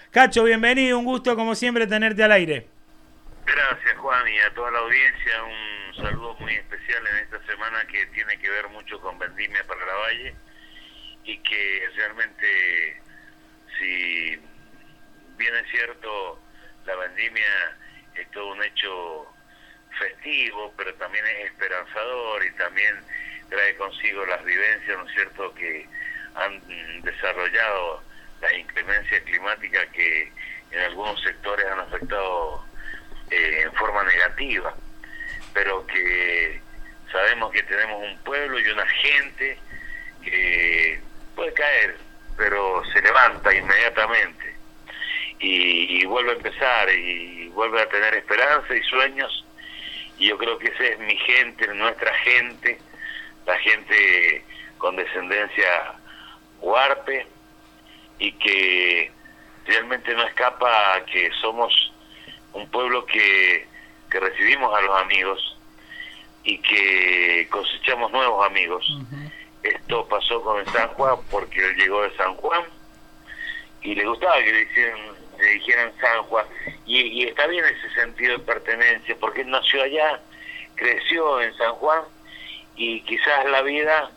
Cacho, bienvenido, un gusto como siempre tenerte al aire. Gracias, Juan, y a toda la audiencia un saludo muy especial en esta semana que tiene que ver mucho con Vendimia para la Valle, y que realmente, si bien es cierto, la vendimia es todo un hecho festivo, pero también es esperanzador y también trae consigo las vivencias, ¿no es cierto?, que han desarrollado las inclemencias climáticas que en algunos sectores han afectado en forma negativa, pero que sabemos que tenemos un pueblo y una gente que puede caer, pero se levanta inmediatamente y vuelve a empezar y vuelve a tener esperanza y sueños, y yo creo que esa es mi gente, nuestra gente, la gente con descendencia huarpe, y que realmente no escapa a que somos un pueblo que recibimos a los amigos y que cosechamos nuevos amigos. Uh-huh. Esto pasó con el San Juan porque él llegó de San Juan y le gustaba que le dijeran San Juan, y está bien ese sentido de pertenencia, porque él nació allá, creció en San Juan, y quizás la vida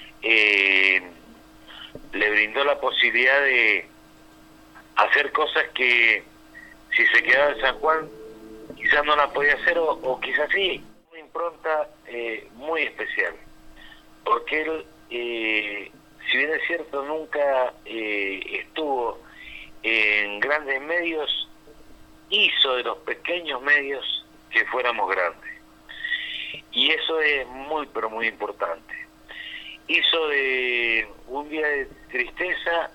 le brindó la posibilidad de hacer cosas que si se quedaba en San Juan quizás no la podía hacer, o quizás sí. Una impronta muy especial, porque él, si bien es cierto, nunca estuvo en grandes medios, hizo de los pequeños medios que fuéramos grandes, y eso es muy, pero muy importante. Hizo de un día de tristeza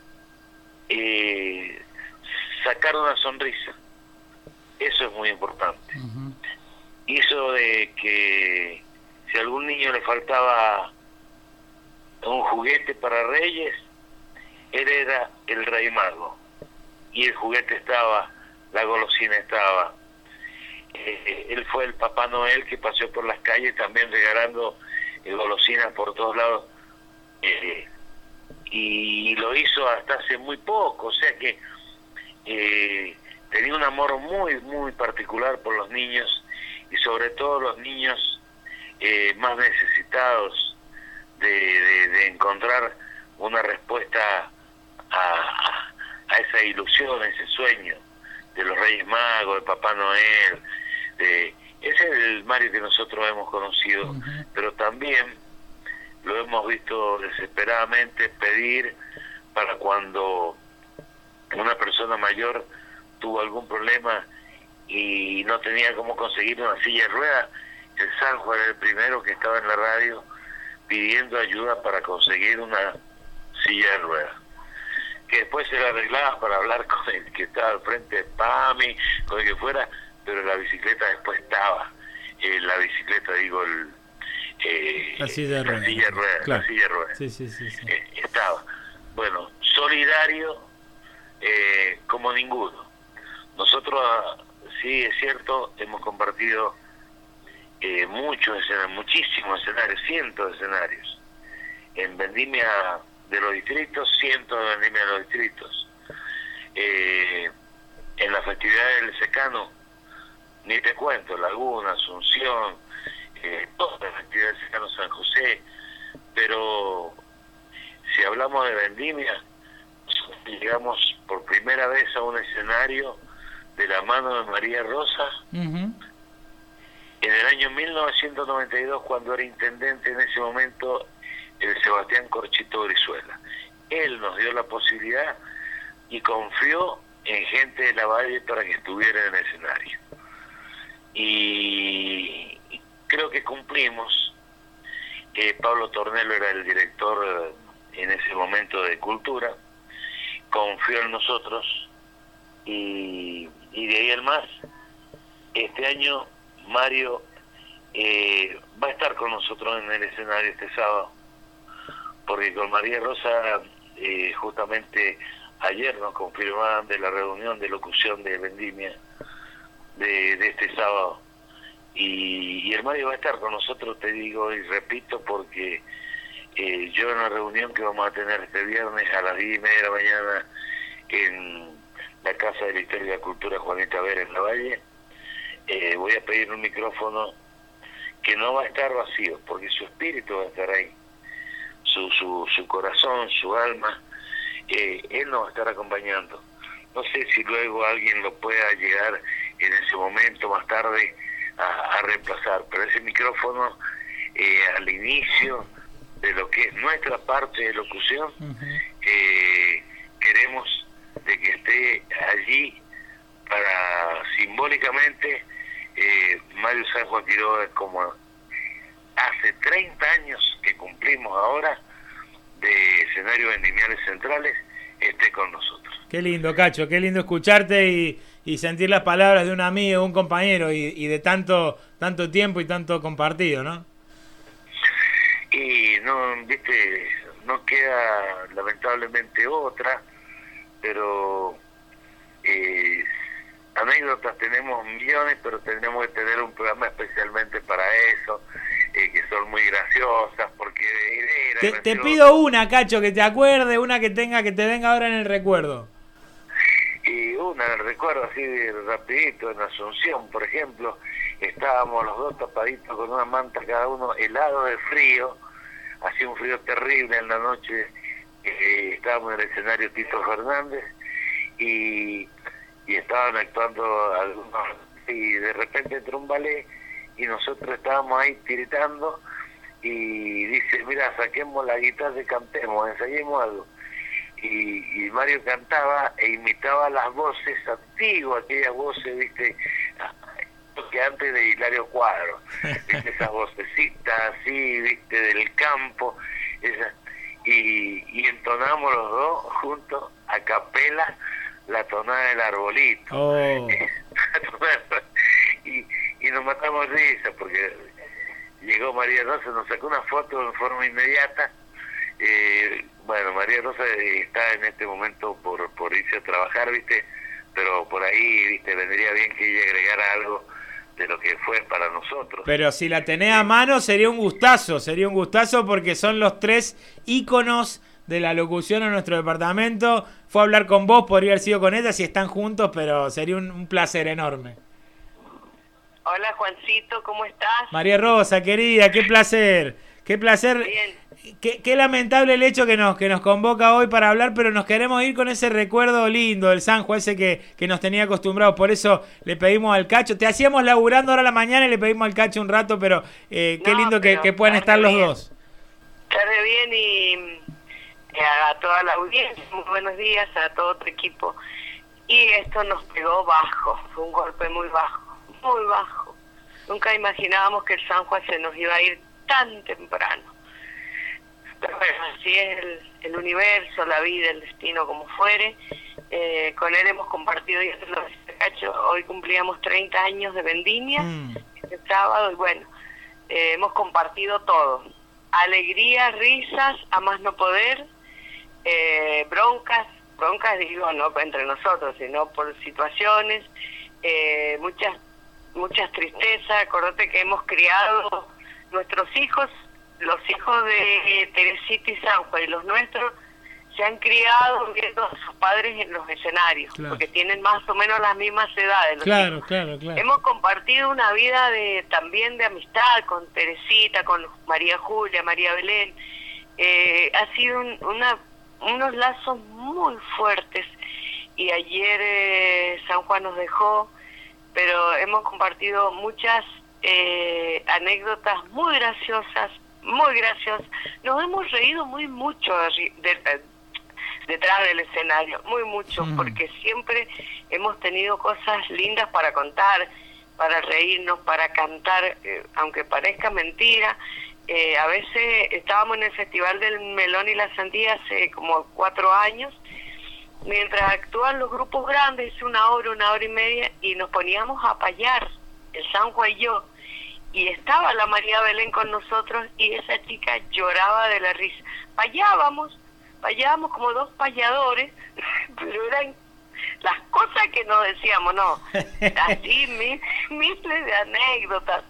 sacar una sonrisa, eso es muy importante. Uh-huh. Hizo de que si a algún niño le faltaba un juguete para Reyes, él era el Rey Mago, y el juguete estaba, la golosina estaba. Él fue el Papá Noel que paseó por las calles también regalando golosinas por todos lados, y lo hizo hasta hace muy poco, o sea que tenía un amor muy, muy particular por los niños, y sobre todo los niños más necesitados de encontrar una respuesta a esa ilusión, a ese sueño de los Reyes Magos, de Papá Noel. Ese es el Mario que nosotros hemos conocido. Uh-huh. Pero también lo hemos visto desesperadamente pedir para cuando una persona mayor tuvo algún problema y no tenía cómo conseguir una silla de ruedas. El Sanjo era el primero que estaba en la radio pidiendo ayuda para conseguir una silla de ruedas, que después se la arreglaba para hablar con el que estaba al frente de PAMI, con el que fuera, pero la bicicleta después estaba, la bicicleta, digo, la silla de ruedas, claro. La silla de ruedas, sí. Estaba, bueno, solidario como ninguno. Nosotros, sí, es cierto, hemos compartido muchísimos escenarios, cientos de escenarios, en vendimia de los distritos, cientos de vendimia de los distritos, en la festividad del secano, ni te cuento, Laguna, Asunción, todas las actividades del secano, San José. Pero si hablamos de vendimia, llegamos por primera vez a un escenario de la mano de María Rosa. Uh-huh. En el año 1992, cuando era intendente en ese momento el Sebastián Corchito Brizuela. Él nos dio la posibilidad y confió en gente de la Valle para que estuviera en el escenario. Y creo que cumplimos. Pablo Tornelo era el director en ese momento de Cultura, confió en nosotros, y de ahí al más, este año Mario va a estar con nosotros en el escenario este sábado, porque con María Rosa justamente ayer nos confirmaban de la reunión de locución de vendimia de este sábado, y el Mario va a estar con nosotros, te digo y repito, porque yo en la reunión que vamos a tener este viernes a las 10:30 de la mañana en la Casa de la Historia y la Cultura Juanita Vera en Lavalle. Voy a pedir un micrófono que no va a estar vacío, porque su espíritu va a estar ahí, su corazón, su alma, él nos va a estar acompañando. No sé si luego alguien lo pueda llegar en ese momento, más tarde, a reemplazar, pero ese micrófono, al inicio de lo que es nuestra parte de locución, queremos de que esté allí para simbólicamente Mario San Juan Quiroga, como hace 30 años que cumplimos ahora de Escenarios Vendimiales Centrales, esté con nosotros. Qué lindo, Cacho, qué lindo escucharte y sentir las palabras de un amigo, un compañero y de tanto tiempo y tanto compartido, ¿no? Y no, viste, no queda lamentablemente otra, pero anécdotas tenemos millones, pero tenemos que tener un programa especialmente para eso, que son muy graciosas, porque te pido una, Cacho, que te acuerde, una que te venga ahora en el recuerdo. Y una recuerdo así rapidito, en Asunción, por ejemplo, estábamos los dos tapaditos con una manta cada uno, helado de frío, hacía un frío terrible en la noche, estábamos en el escenario Tito Fernández y estaban actuando algunos, y de repente entró un ballet y nosotros estábamos ahí tiritando y dice, mira, saquemos la guitarra y cantemos, ensayemos algo. Y Mario cantaba e imitaba las voces antiguas, aquellas voces, viste, que antes de Hilario Cuadro, viste, esas vocecitas así, viste, del campo, esas, y entonamos los dos juntos a capela la tonada del arbolito. Oh. y nos matamos de risa porque llegó María Rosa, nos sacó una foto en forma inmediata. Bueno, María Rosa está en este momento por irse a trabajar, viste, pero por ahí, viste, vendría bien que ella agregara algo de lo que fue para nosotros. Pero si la tenés a mano sería un gustazo porque son los tres íconos de la locución en nuestro departamento. Fue a hablar con vos, podría haber sido con ella si están juntos, pero sería un placer enorme. Hola Juancito, ¿cómo estás? María Rosa, querida, qué placer. Bien. Qué lamentable el hecho que nos convoca hoy para hablar, pero nos queremos ir con ese recuerdo lindo del Sanjo, ese que nos tenía acostumbrados. Por eso le pedimos al Cacho, te hacíamos laburando ahora a la mañana y le pedimos al Cacho un rato, pero qué lindo que puedan estar los dos. Estaré bien y a toda la audiencia, muy buenos días a todo tu equipo. Y esto nos pegó bajo, fue un golpe muy bajo. Nunca imaginábamos que el San Juan se nos iba a ir tan temprano. Pero bueno, así es el universo, la vida, el destino, como fuere. Con él hemos compartido, ya te lo decía Cacho, hoy cumplíamos 30 años de vendimia, este sábado, y bueno, hemos compartido todo. Alegría, risas, a más no poder, broncas digo, no entre nosotros, sino por situaciones, muchas tristezas. Acordate que hemos criado nuestros hijos, los hijos de Teresita y San Juan y los nuestros se han criado viendo a sus padres en los escenarios, claro, porque tienen más o menos las mismas edades. Claro. Hemos compartido una vida también de amistad con Teresita, con María Julia, María Belén. Ha sido unos lazos muy fuertes y ayer San Juan nos dejó, pero hemos compartido muchas anécdotas muy graciosas. Nos hemos reído mucho detrás del escenario, muy mucho, porque siempre hemos tenido cosas lindas para contar, para reírnos, para cantar, aunque parezca mentira. A veces estábamos en el Festival del Melón y la Sandía hace como 4 años, mientras actúan los grupos grandes, 1 hora y media, y nos poníamos a payar, el San Juan y yo, y estaba la María Belén con nosotros y esa chica lloraba de la risa. Payábamos como 2 payadores, pero eran las cosas que nos decíamos, no, así miles de anécdotas.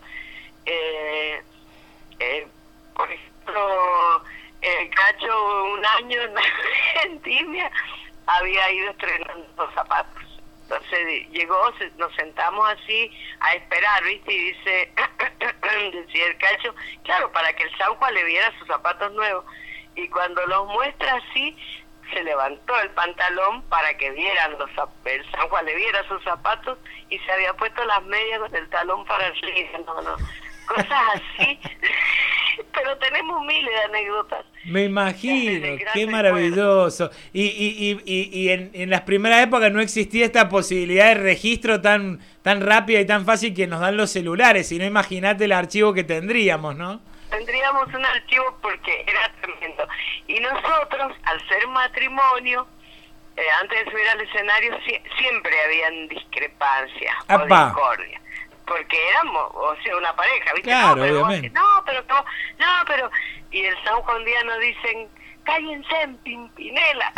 Por ejemplo, el Cacho un año en Argentina había ido estrenando los zapatos. Entonces llegó, nos sentamos así a esperar, ¿viste? Y dice, decía el Cacho, claro, para que el San Juan le viera sus zapatos nuevos. Y cuando los muestra así, se levantó el pantalón para que vieran el San Juan le viera sus zapatos, y se había puesto las medias con el talón para arriba. No, cosas así. Pero tenemos miles de anécdotas. Me imagino, qué maravilloso. Y en las primeras épocas no existía esta posibilidad de registro tan rápida y tan fácil que nos dan los celulares. Si no, imagínate el archivo que tendríamos, ¿no? Tendríamos un archivo porque era tremendo. Y nosotros, al ser matrimonio, antes de subir al escenario, siempre habían discrepancias o discordia. Porque éramos, o sea, una pareja, ¿viste? Claro, obviamente. No, pero... Y el San Juan día nos dicen, cállense en Pimpinela.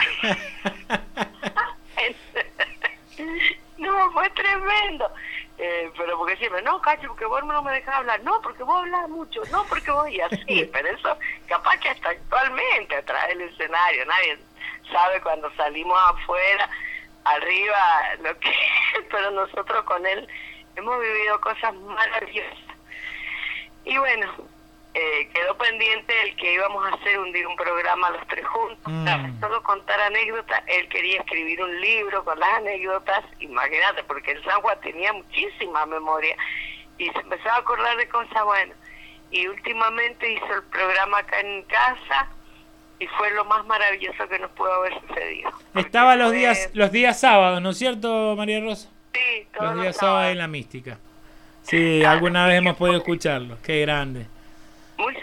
No, fue tremendo. Pero porque siempre, no, Cacho, porque vos no me dejás hablar. No, porque vos hablas mucho. No, porque vos... Y así, pero eso capaz que hasta actualmente atrás del escenario. Nadie sabe cuando salimos afuera, arriba, lo que... Pero nosotros con él hemos vivido cosas maravillosas. Y bueno, quedó pendiente el que íbamos a hacer un día un programa los tres juntos, solo contar anécdotas. Él quería escribir un libro con las anécdotas, imagínate, porque el San Juan tenía muchísima memoria y se empezaba a acordar de cosas buenas. Y últimamente hizo el programa acá en casa y fue lo más maravilloso que nos pudo haber sucedido. Estaba los días sábados, ¿no es cierto, María Rosa? Sí, todos los días sábados en la Mística. Sí, alguna vez hemos podido escucharlo. Qué grande. Muy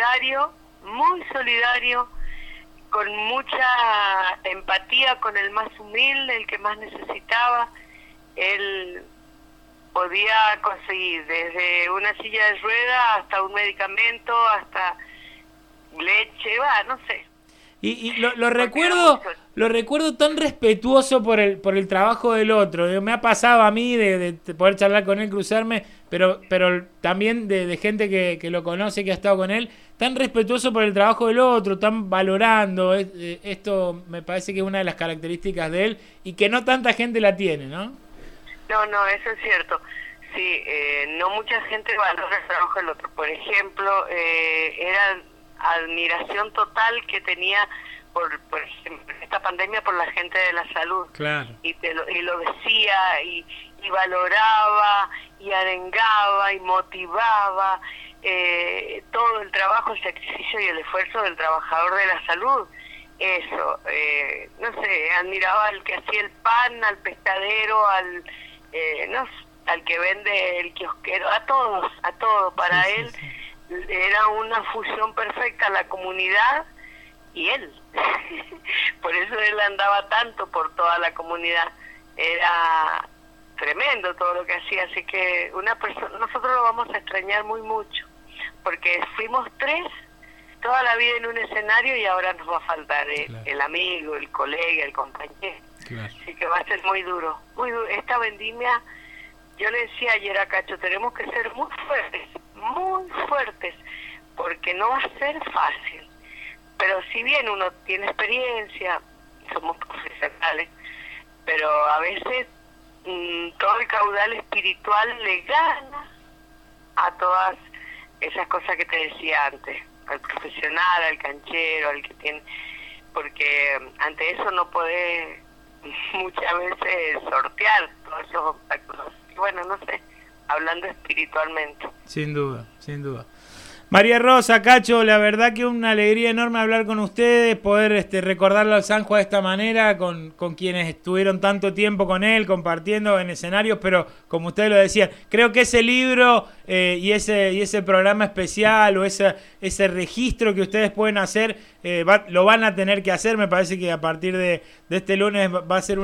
solidario, con mucha empatía con el más humilde, el que más necesitaba. Él podía conseguir desde una silla de ruedas hasta un medicamento, hasta leche, no sé. Y lo recuerdo tan respetuoso por el trabajo del otro. Me ha pasado a mí de poder charlar con él, cruzarme, pero también de gente que lo conoce, que ha estado con él, tan respetuoso por el trabajo del otro, tan valorando. Esto me parece que es una de las características de él y que no tanta gente la tiene, ¿no? No, eso es cierto. Sí, no mucha gente valora el trabajo del otro. Por ejemplo, era admiración total que tenía por ejemplo, esta pandemia por la gente de la salud. Claro. Y lo decía y valoraba y arengaba y motivaba todo el trabajo, el sacrificio y el esfuerzo del trabajador de la salud. Eso, no sé, admiraba al que hacía el pan, al pescadero, al que vende el kiosquero, a todos. Para sí, él sí. Era una fusión perfecta, la comunidad y él. Por eso él andaba tanto por toda la comunidad. Era tremendo todo lo que hacía, así que nosotros lo vamos a extrañar muy mucho, porque fuimos tres toda la vida en un escenario y ahora nos va a faltar el amigo, el colega, el compañero. Claro. Así que va a ser muy duro. Esta vendimia, yo le decía ayer a Cacho, tenemos que ser muy fuertes, porque no va a ser fácil. Pero si bien uno tiene experiencia, somos profesionales, pero a veces todo el caudal espiritual le gana a todas esas cosas que te decía antes, al profesional, al canchero, al que tiene, porque ante eso no podés muchas veces sortear todos esos obstáculos. Y bueno, no sé, hablando espiritualmente. Sin duda. María Rosa, Cacho, la verdad que una alegría enorme hablar con ustedes, poder recordarlo al San Juan de esta manera, con quienes estuvieron tanto tiempo con él, compartiendo en escenarios, pero como ustedes lo decían, creo que ese libro y ese programa especial o ese registro que ustedes pueden hacer, lo van a tener que hacer. Me parece que a partir de este lunes va a ser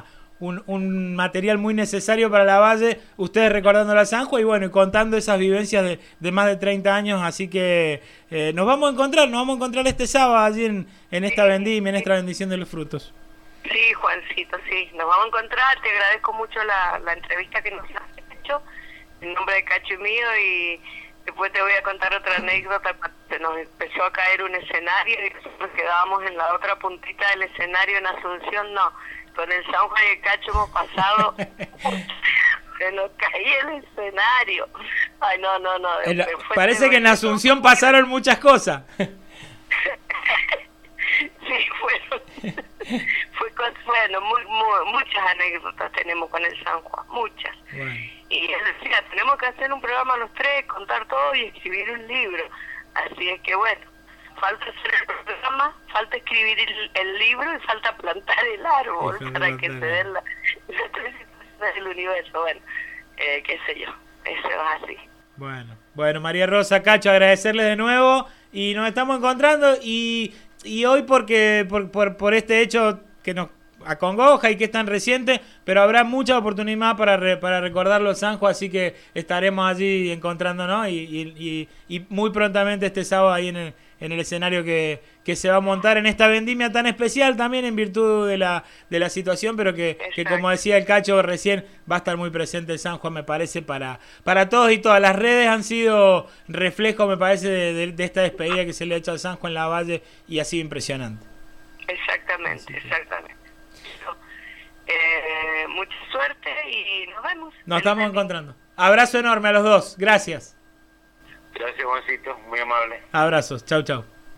un material muy necesario para la Valle, ustedes recordando la San Juan y bueno, y contando esas vivencias de más de 30 años, así que nos vamos a encontrar este sábado allí en esta vendimia, en esta bendición de los frutos. Sí, Juancito, sí, nos vamos a encontrar. Te agradezco mucho la entrevista que nos has hecho en nombre de Cacho y mío, y Después te voy a contar otra anécdota. Se nos empezó a caer un escenario y nosotros quedábamos en la otra puntita del escenario en Asunción. No, con el San Juan y el Cacho hemos pasado. Se nos caía el escenario. Ay, no. Parece que en Asunción pasaron muchas cosas. Sí, bueno, muchas anécdotas tenemos con el San Juan, muchas. Bueno. Y él decía, tenemos que hacer un programa los tres, contar todo y escribir un libro. Así es que bueno, falta hacer el programa, falta escribir el libro y falta plantar el árbol para que se den las tres situaciones del universo. Bueno, qué sé yo, eso es así. Bueno, María Rosa, Cacho, agradecerles de nuevo y nos estamos encontrando y hoy porque por este hecho que nos acongoja y que es tan reciente, pero habrá mucha oportunidad para recordarlo Sanjo, así que estaremos allí encontrándonos y muy prontamente este sábado ahí en el escenario que se va a montar en esta vendimia tan especial también en virtud de la situación, pero que como decía el Cacho recién, va a estar muy presente el San Juan, me parece, para todos y todas. Las redes han sido reflejo, me parece, de esta despedida que se le ha hecho al San Juan en la Valle y ha sido impresionante. Exactamente. Mucha suerte y nos vemos. Nos estamos encontrando. Abrazo enorme a los dos. Gracias. Gracias, Juancito. Muy amable. Abrazos. Chau.